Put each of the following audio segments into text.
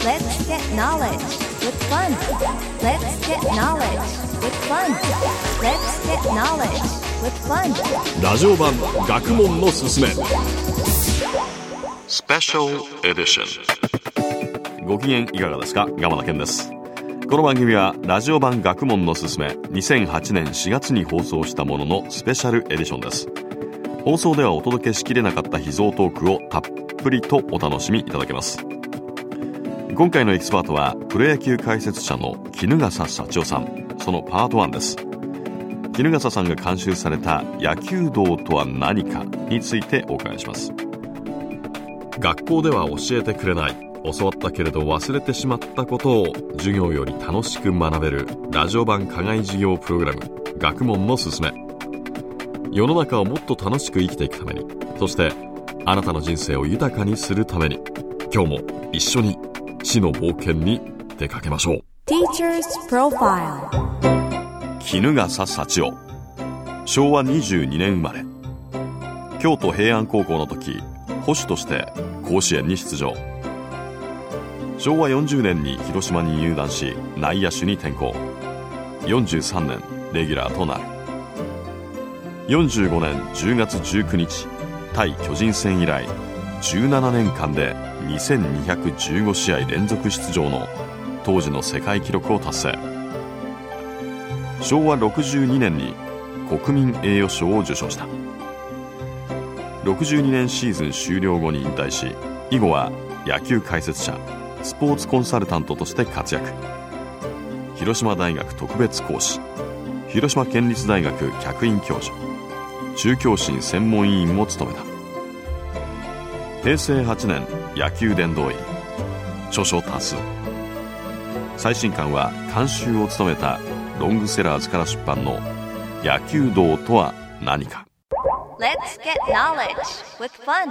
Let's get knowledge with fun. Let's get knowledge with fun. Let's get knowledge with fun. ラジオ版学問のすすめスペシャルエディション。ご機嫌いかがですか？鎌田健です。この番組はラジオ版学問のすすめ2008年4月に放送したもののスペシャルエディションです。放送ではお届けしきれなかった秘蔵トークをたっぷりとお楽しみいただけます。今回のエキスパートはプロ野球解説者の衣笠幸男さん。そのパート1です。衣笠さんが監修された野球道とは何かについてお伺いします。学校では教えてくれない、教わったけれど忘れてしまったことを授業より楽しく学べるラジオ版課外授業プログラム学問のすすめ。世の中をもっと楽しく生きていくために、そしてあなたの人生を豊かにするために、今日も一緒に知の冒険に出かけましょう。 Teacher's Profile。 衣笠幸男、昭和22年生まれ。京都平安高校の時捕手として甲子園に出場。昭和40年に広島に入団し内野手に転向。43年レギュラーとなる。45年10月19日対巨人戦以来17年間で2215試合連続出場の当時の世界記録を達成。昭和62年に国民栄誉賞を受賞した。62年シーズン終了後に引退し、以後は野球解説者、スポーツコンサルタントとして活躍。広島大学特別講師、広島県立大学客員教授、中教審専門委員も務めた。平成8年野球殿堂入り、著書多数。最新刊は監修を務めたロングセラーズから出版の野球道とは何か。 Let's get knowledge with fun。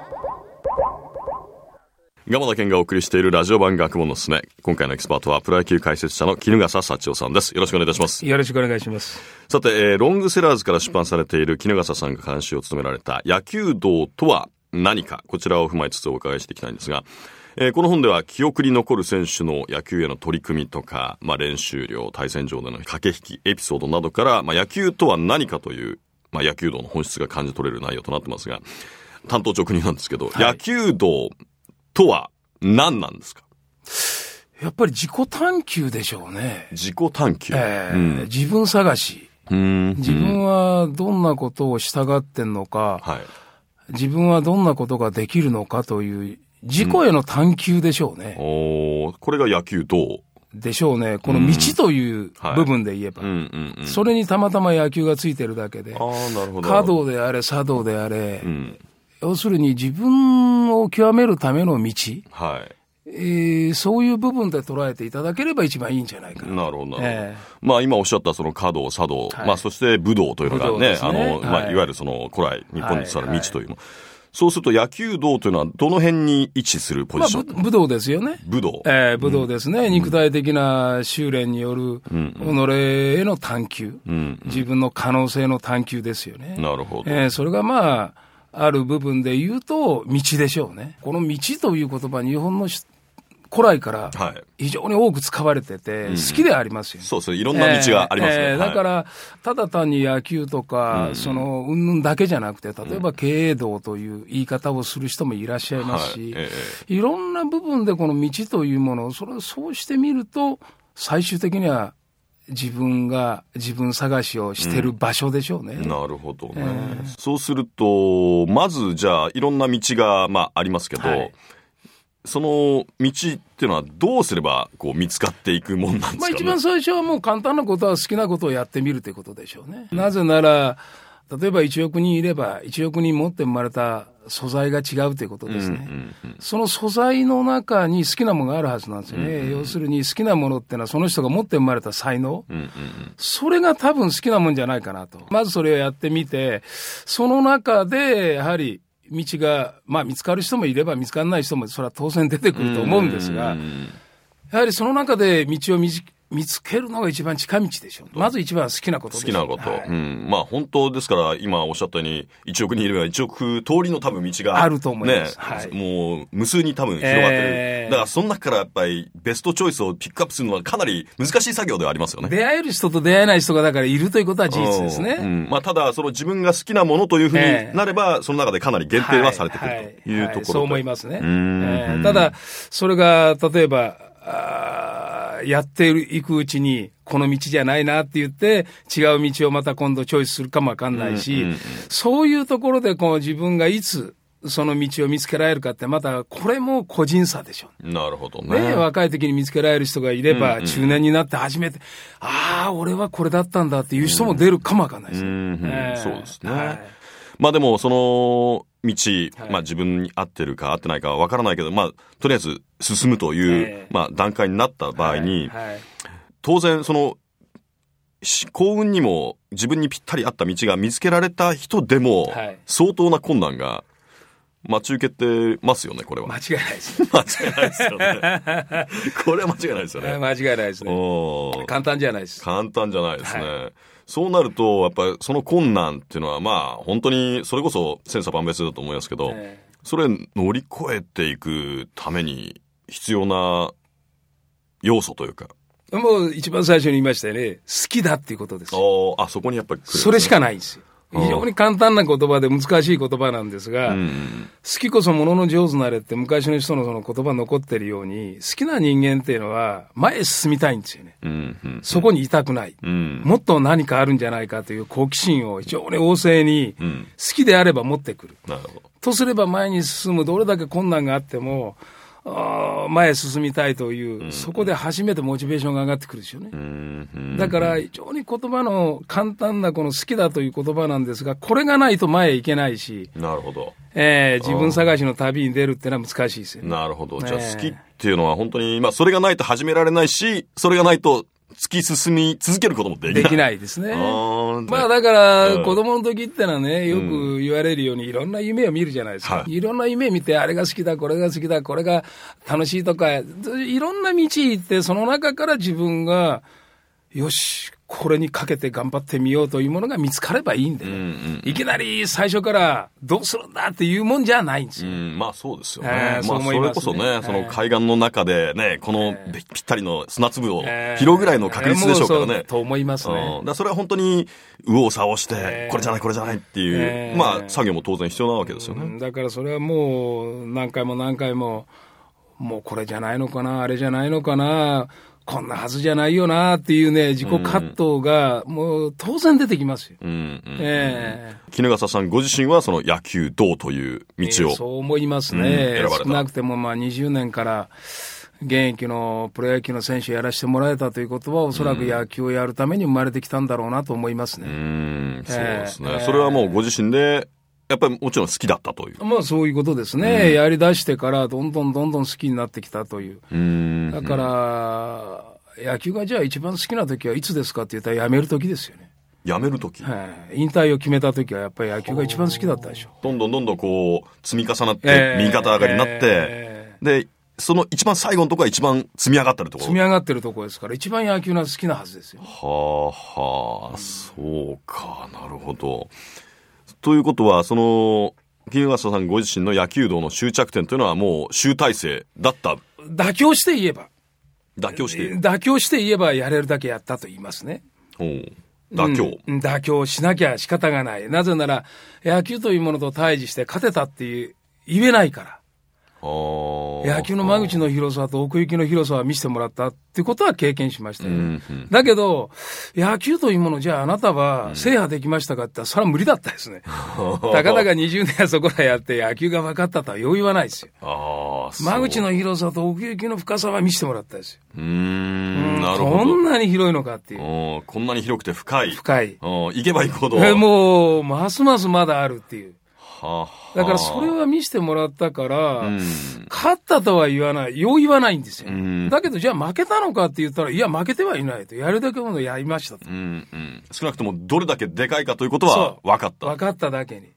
鎌田健がお送りしているラジオ版学問のすすめ。今回のエキスパートはプロ野球解説者の衣笠幸男さんです。よろしくお願いいたします。 よろしくお願いします。 さて、ロングセラーズから出版されている衣笠さんが監修を務められた野球道とは何か、こちらを踏まえつつお伺いしていきたいんですが、この本では記憶に残る選手の野球への取り組みとか、練習量、対戦場での駆け引き、エピソードなどから、野球とは何かという、野球道の本質が感じ取れる内容となってますが、単刀直入なんですけど、はい、野球道とは何なんですか？ やっぱり自己探求でしょうね。 自己探求、 自分探し。自分はどんなことをしたがってんのか、はい、自分はどんなことができるのかという自己への探求でしょうね。 これが野球道でしょうね。この道という部分で言えば、それにたまたま野球がついてるだけで、華道であれ茶道であれ、要するに自分を極めるための道、はい、そういう部分で捉えていただければ一番いいんじゃないかな。 なるほど、今おっしゃったその華道茶道、はい、そして武道というのがね、いわゆるその古来日本に伝わる道というの、そうすると野球道というのはどの辺に位置するポジション？武道ですよね。 武道。 武道ですね。肉体的な修練による己への探求、自分の可能性の探求ですよね。 なるほど。 それがある部分で言うと道でしょうね。この道という言葉、日本の古来から非常に多く使われてて好きでありますよね。 そうですね。いろんな道がありますね。 だからただ単に野球とかその云々だけじゃなくて、例えば経営道という言い方をする人もいらっしゃいますし、いろんな部分でこの道というものをそうしてみると、最終的には自分が自分探しをしてる場所でしょうね。 なるほどね。そうするとまずじゃあいろんな道がありますけど、その道っていうのはどうすれば見つかっていくもんなんですかね？ 一番最初はもう簡単なことは好きなことをやってみるということでしょうね。なぜなら例えば1億人いれば1億人持って生まれた素材が違うということですね。その素材の中に好きなものがあるはずなんですよね。要するに好きなものってのはその人が持って生まれた才能、それが多分好きなもんじゃないかなと。まずそれをやってみて、その中でやはり道が、見つかる人もいれば見つからない人もそれは当然出てくると思うんですが、やはりその中で道を見見つけるのが一番近道でしょう。まず一番好きなことでしょう。 好きなこと。まあ本当ですから、今おっしゃったように、1億人いれば1億通りの多分道が。 あると思います。 もう無数に多分広がってる。だからその中からやっぱりベストチョイスをピックアップするのはかなり難しい作業ではありますよね。 出会える人と出会えない人がだからいるということは事実ですね。 まあただ、その自分が好きなものというふうになれば、その中でかなり限定はされてくるというところ。 そう思いますね。ただ、それが例えば、やっていくうちにこの道じゃないなって言って違う道をまた今度チョイスするかもわかんないし、そういうところでこう自分がいつその道を見つけられるかってまたこれも個人差でしょ。 なるほどね。 若い時に見つけられる人がいれば、中年になって初めて俺はこれだったんだっていう人も出るかもわかんないです。 そうですね。まあでもその道、まあ自分に合ってるか合ってないかはわからないけど、まあとりあえず進むという、まあ段階になった場合に、当然その幸運にも自分にぴったり合った道が見つけられた人でも、相当な困難が待ち受けてますよね、これは。 間違いないです。 間違いないですよね。これは間違いないですよね。 間違いないですね。簡単じゃないです。 簡単じゃないですね。そうなると、やっぱりその困難っていうのは、まあ、本当にそれこそ千差万別だと思いますけど、それ乗り越えていくために必要な要素というか。 もう一番最初に言いましたよね。好きだっていうことです。 そこにやっぱり来る、 それしかないんですよ。非常に簡単な言葉で難しい言葉なんですが、好きこそものの上手なれって昔の人のその言葉残ってるように、好きな人間っていうのは前へ進みたいんですよね。そこにいたくない、もっと何かあるんじゃないかという好奇心を非常に旺盛に好きであれば持ってくる。 なるほど。 とすれば前に進む、どれだけ困難があっても、前へ進みたいという、そこで初めてモチベーションが上がってくるでしょうね。だから非常に言葉の簡単なこの好きだという言葉なんですが、これがないと前へ行けないし、 なるほど。 自分探しの旅に出るっていうのは難しいですよね。 なるほど。じゃあ好きっていうのは本当に、まあそれがないと始められないし、それがないと突き進み続けることもできない。 できないですね。まあだから、子供の時ってのはね、よく言われるようにいろんな夢を見るじゃないですか。いろんな夢見て、あれが好きだ、これが好きだ、これが楽しいとか、いろんな道行って、その中から自分が、よし、これにかけて頑張ってみようというものが見つかればいいんで、いきなり最初からどうするんだっていうもんじゃないんですよ。 まあそうですよね。まあそれこそね、その海岸の中でね、このぴったりの砂粒を拾うぐらいの確率でしょうからね。 そうと思いますね。 それは本当に右往左往して、これじゃないこれじゃないっていう、まあ作業も当然必要なわけですよね。 だからそれはもう何回も何回も、もうこれじゃないのかな、あれじゃないのかな、こんなはずじゃないよなっていうね、自己葛藤がもう当然出てきますよ。 衣笠さんご自身はその野球道という道を、 そう思いますね。少なくてもまあ20年から現役のプロ野球の選手をやらせてもらえたということは、おそらく野球をやるために生まれてきたんだろうなと思いますね。 そうですね。それはもうご自身でやっぱりもちろん好きだったという。 まあそういうことですね。やり出してからどんどん好きになってきたという。だから、野球がじゃあ一番好きな時はいつですかって言ったらやめる時ですよね。 やめる時、 引退を決めた時はやっぱり野球が一番好きだったでしょ。 どんどんこう積み重なって、右肩上がりになって、で、その一番最後のところは一番積み上がってるところ。 積み上がってるところですから、一番野球が好きなはずですよ。 そうか、なるほど。ということは、その、衣笠さんご自身の野球道の終着点というのはもう集大成だった。 妥協して言えば。 妥協して言えばやれるだけやったと言いますね。 妥協しなきゃ仕方がない。なぜなら、野球というものと対峙して勝てたって言えないから。野球の間口の広さと奥行きの広さは見せてもらったっていうことは経験しましたよ。だけど、野球というものじゃああなたは制覇できましたかって言ったら、それは無理だったですね。たかだか20年そこらやって野球が分かったとはよう言わないですよ。間口の広さと奥行きの深さは見せてもらったですよ。 なるほど。 こんなに広いのかっていう。 こんなに広くて深い。 行けば行くほど。 もう、ますますまだあるっていう。だからそれは見せてもらったから、勝ったとは言わない、よう言わないんですよ。だけどじゃあ負けたのかって言ったら、いや負けてはいないと。やるだけのことやりましたと。 少なくともどれだけでかいかということは分かった。 分かっただけに。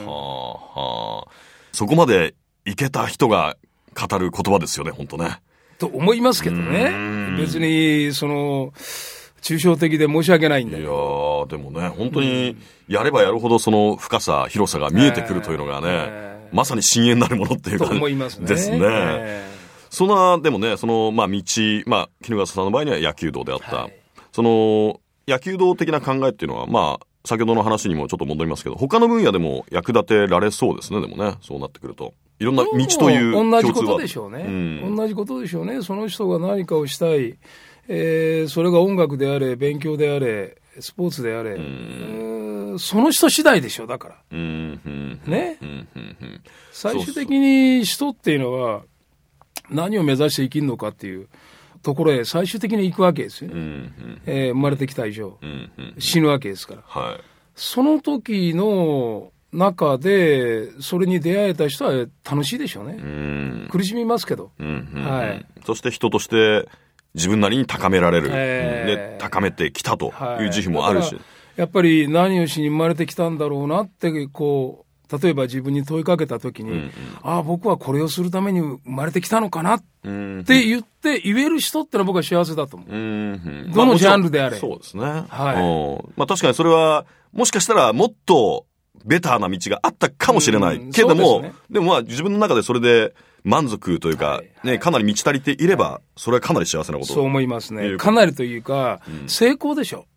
そこまでいけた人が語る言葉ですよね、本当ね。 と思いますけどね。別に抽象的で申し訳ないんだよ。 いやでもね、本当にやればやるほどその深さ、広さが見えてくるというのがね、まさに深淵なるものっていうか、 と思いますね。 ですね。そんな、でもね、道、衣笠さんの場合には野球道であった。はい、野球道的な考えっていうのは、先ほどの話にもちょっと戻りますけど、他の分野でも役立てられそうですね、でもね、そうなってくると。いろんな道という共通は。 同じことでしょうね。同じことでしょうね。その人が何かをしたい。それが音楽であれ、勉強であれ、スポーツであれ、その人次第でしょ、だから。ね。最終的に人っていうのは、何を目指して生きるのかっていうところへ最終的に行くわけですよね。生まれてきた以上、死ぬわけですから。はい、その時の中で、それに出会えた人は楽しいでしょうね。苦しみますけど。はい、 そして人として、自分なりに高められる、で高めてきたという自負もあるし、 やっぱり何をしに生まれてきたんだろうなって例えば自分に問いかけたときに、僕はこれをするために生まれてきたのかなって言える人ってのは僕は幸せだと思う。どのジャンルであれ。 そうですね。はい。確かにそれはもしかしたらもっとベターな道があったかもしれないけれども、でも自分の中でそれで満足というか、かなり満ち足りていれば、それはかなり幸せなこと。 そう思いますね。かなりというか、成功でしょ。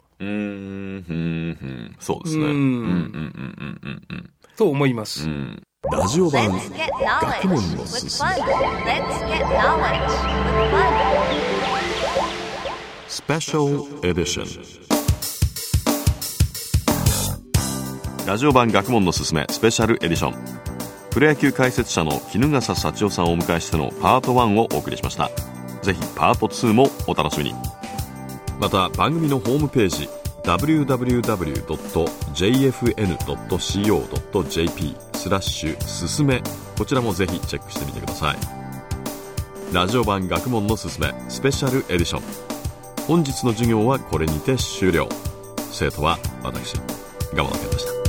そうですね。 と思います。 ラジオ版学問のすすめ。スペシャルエディション。ラジオ版学問のすすめスペシャルエディション。プロ野球解説者の衣笠幸男さんをお迎えしてのパート1をお送りしました。ぜひパート2もお楽しみに。また番組のホームページ www.jfn.co.jp すすめ、こちらもぜひチェックしてみてください。ラジオ版学問のすすめスペシャルエディション。本日の授業はこれにて終了。生徒は私、蒲田健でした。